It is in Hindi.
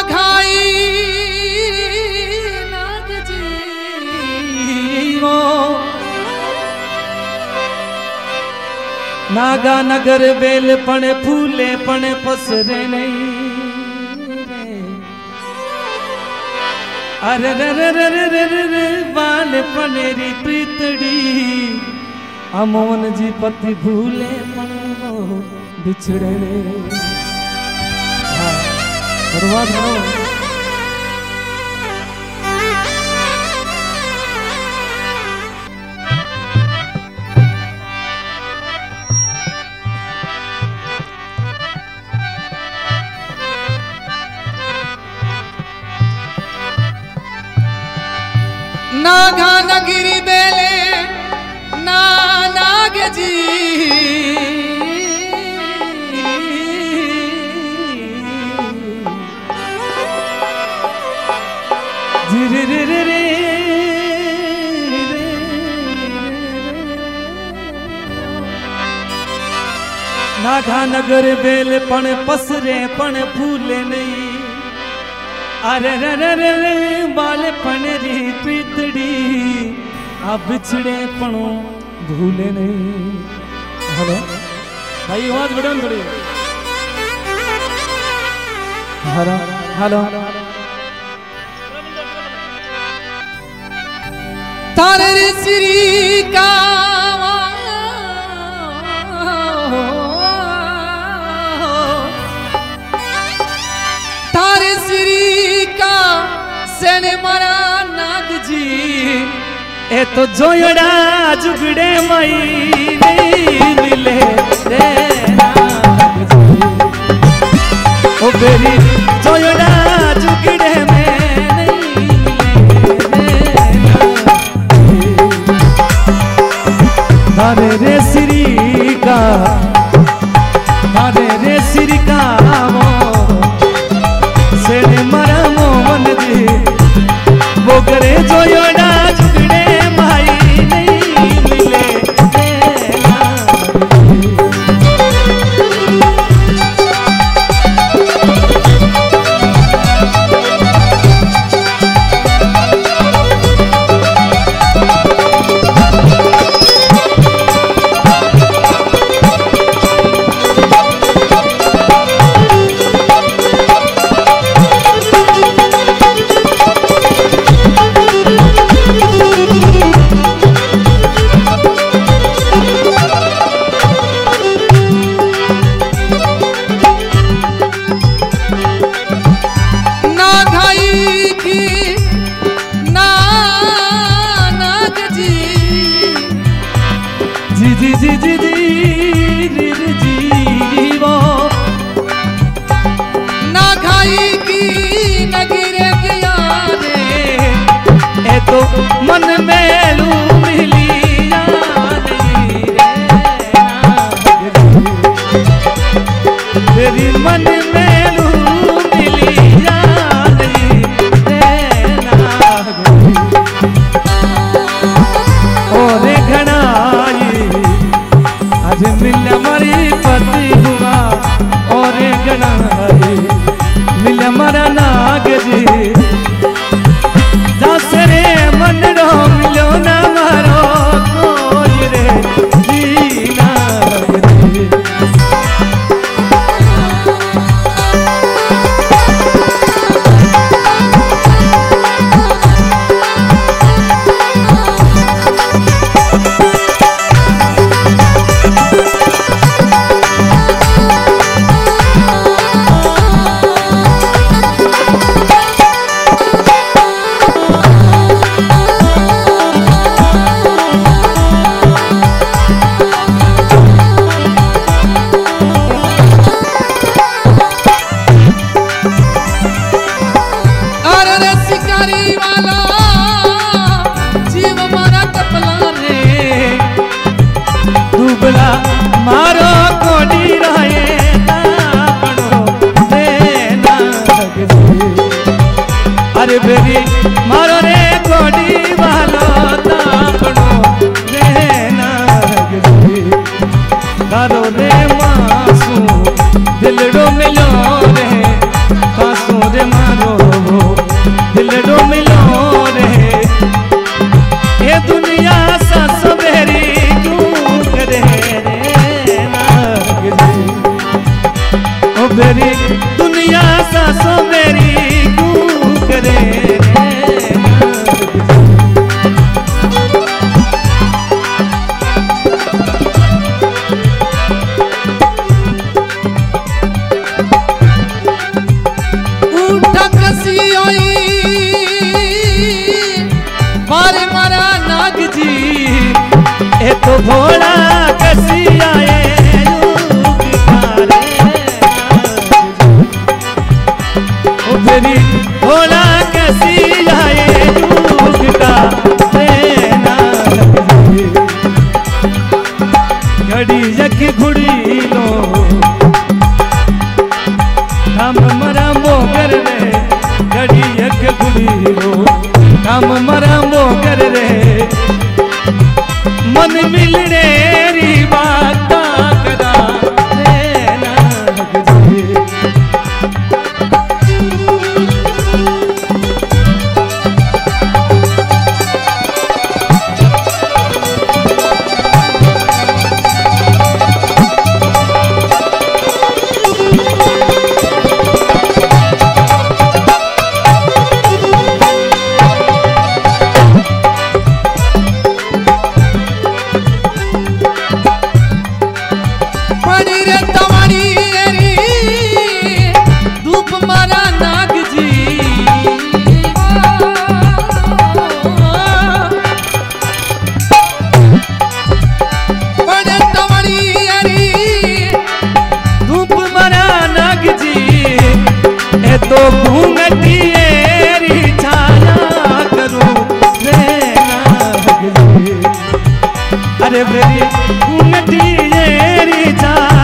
खाई नाग जी वो नागा नगर बेल पणे फूले पणे पसरे नहीं अरे रे रे रे रे रे रे रे बाल पनेरी प्रीतड़ी अमोन जी पति भूले पणो बिछड़े रे शुरुआत करो नागा नगिरी बेले ना नाग जी रे रे रे रे नागा नगर बेल पण पसरे पण फूले नहीं अरे रे रे रे रे बाल पनेरी प्रीतड़ी आ बिछड़े पणो भूले नहीं। हेलो भाई आवाज बढ़ाओ थोड़ी। हेलो हेलो तारे श्री का तारे श्री का सेने मारा नाग जी ए तो जोड़ा जुगड़े मई नहीं मिले रे नाग जी ओ बेरी जोड़ा जुगड़े में नहीं मिले तारे रे श्री का तारे रे श्री का सेने मरा मोहन जी वो करे जो योड़ा झुगड़े भाई नहीं मिले जी जी जी जी जी वो ना खाई की नगीरे किया रे ए तो मन में लू मिली तेरी मन में लू मिली और घनाई आज मिल मरी पति हुआ और गणाई मिल मरा नाग जी दसरे मन रो मिलो ना मारो कोई रे जी नाग जी मारो कोडी रहे अरे बेरी मारो रे कोडी वालो तापड़ो रे नाग जी तारो रे मासू दिलड़ो मिलो रे पासू रे अरे मारो वो दिलड़ो मिलो रे ये दुनिया सासो मेरी क्यों करे रे नाग जी ओ मेरी दुनिया सासो मेरी क्यों करे रे उठा कसी आई मारे मारा नाग जी ए तो भोला कसी आए युग तारे ओ मेरी भोला कसी आए युग तारे घड़ी यख घुड़ी लो हम मरा मोगर रे घड़ी यख घुड़ी लो हम मरा मोगर रे मन मिलने री बात कदा रे नाग जी पड़ी रे तवाड़ी री धूप मारा नाग जी पड़े तवाड़ी री धूप मरा नाग जी ए तो घूंघटी री छाया करूं रे नाग जी अरे मेरी घूंघटी री छाया